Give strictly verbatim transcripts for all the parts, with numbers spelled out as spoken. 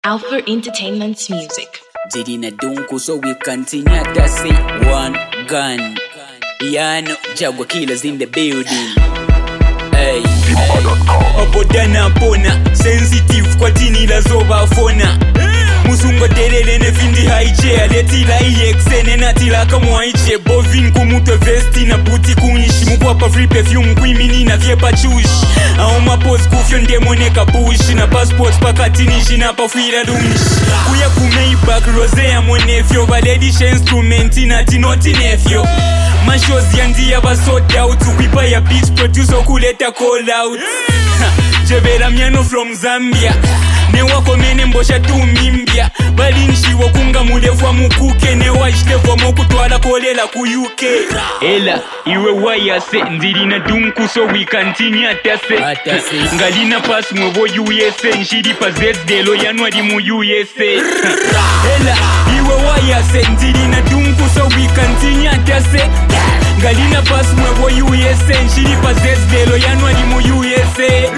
Alpha Entertainment's music. Zidina dunku, so we continue to say one gun. Yano, Jaguar killers in the building. Hey, Obodana pona, sensitive kwa tini la zoba fona. Musungo terele ne findi haiche, aletila iyeksene na tila kama haiche. Bovin kumutwe vesti na buti kunishi, mkwapa free perfume kuimini na vyepa chushi. Aoma pose kufyo ndemoneka bushi, na passports pakatinishi na pafwira lunshi. Kuya kumeibak rose ya monefyo, valedisha instrumenti na tinoti nefyo. Mashozi yandi ya basod out, kuipa ya beats produce okuleta call out. Jebera miano from Zambia, ne wako mene mbosha tu mimbia. Balinshi wakunga mulefwa mukuke, ne wajitefwa mokutwala kolela ku U K. Ela, iwe wayase, nzirina dunku so we continue atase. Ngalina pass mwevo U S A, nshiri pa Zdelo yanwari mu U S A. Ela, iwe wayase, nzirina dunku so we continue atase. Ngalina pass mwevo U S A, nshiri pa Zdelo yanwari mu U S A.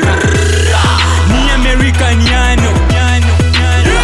Ni American yano, yano, yano.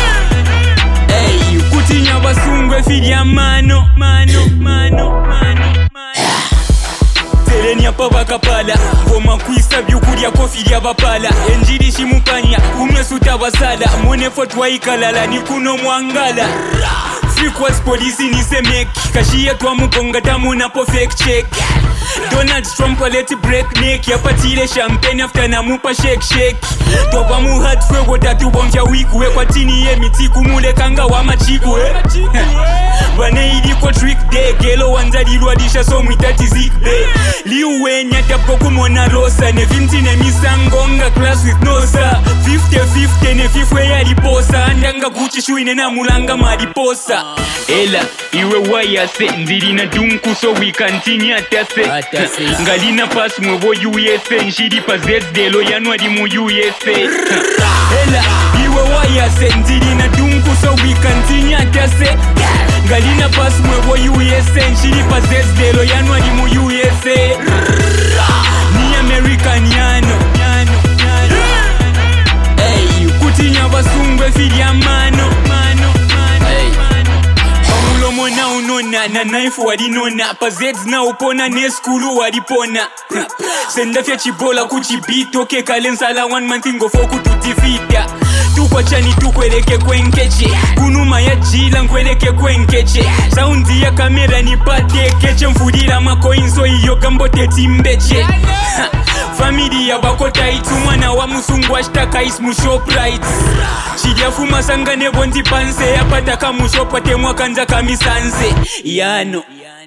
Hey, kutinya basungwe filia mano, mano, mano, mano, mano. Teleni apa bakapala, ngoma kuisa byukulya kofi lya bapala. Enjiri shimukanya, kumwe suta basala. Mwone fotwa ikalala, ni kuno mwangala. Frequency police ni semeki, kashiya twa mukonga tamu na po fake check. Donald Trump aleti break neck, yapatile champagne after na mupa shake shake. Toba mu hard fwe wotatu bonja wiku, we kwa tini ye mitiku mule kanga wa machiku eh. Bane ili kwa trick day, gelo wanzali luadisha so mwitati zik day. Liuwe nyata poku mona rosa, ne vinti ne misangonga class with no sir. Fifty fifty ne fifwe ya liposa, andanga Gucci shuine na mulanga mariposa. Ela, iwe wayase, nzirina dunku so we continue atase. Ngalina pass mwevo U S A, nshiri pa Zdelo yanwari mu U S A. Ela, iwe wayase, nzirina dunku so we continue atase. Ngalina pass mwevo U S A, nshiri pa Zdelo yanwari mu U S A. Ni American yano, yano, yano. Hey, kutinya basungwe filia mano, mano, mano, hey. Pamulomo na unona, na knife wadinona. Pa Zeds na upona, ne skulu wadipona. Senda fya chibola kuchibito, ke kalensala one man tingo foku tutifita. Tukwa chani tukweleke kwenkeche, kunuma ya jila nkweleke kwenkeche. Saundi ya kamera ni pate keche, mfudila makoinzo iyo gambote timbeche. Family ya bakota itu, mwana wa musungu ashtaka ismu Shoprite. Chidiafuma sangane bondi panse, yapata kamushopate mwakanza kamisanse. Yano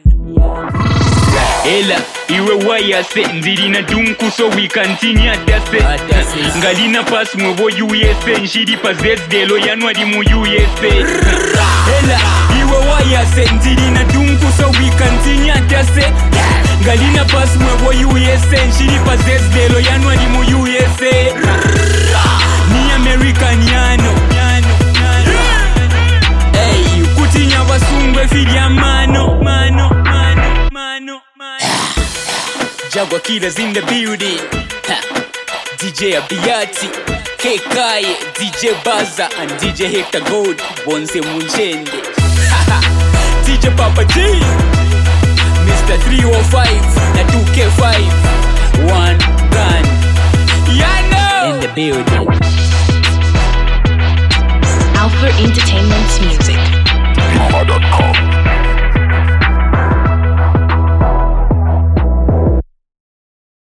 Ela, iwe wayase, nzirina dunku so we continue atase. Ngalina pass mwevo U S A, nshiri pa Zdelo yanwari mu U S A. Ela, iwe wayase, nzirina dunku so we continue atase. Ngalina pass mwevo U S A, nshiri pa Zdelo yanwari mu U S A. Ni American yano, yano, yano. Hey, kutinya basungwe filia mano, mano, mano, mano, mano. Jaguar killers in the building. Ha. D J Abiati, K Kaye, D J Baza, and D J Hector Gold, Bonse Munchende. D J Papa G, Mister three oh five, na two K five, one gun. Yano in the building. Alpha Entertainment's music.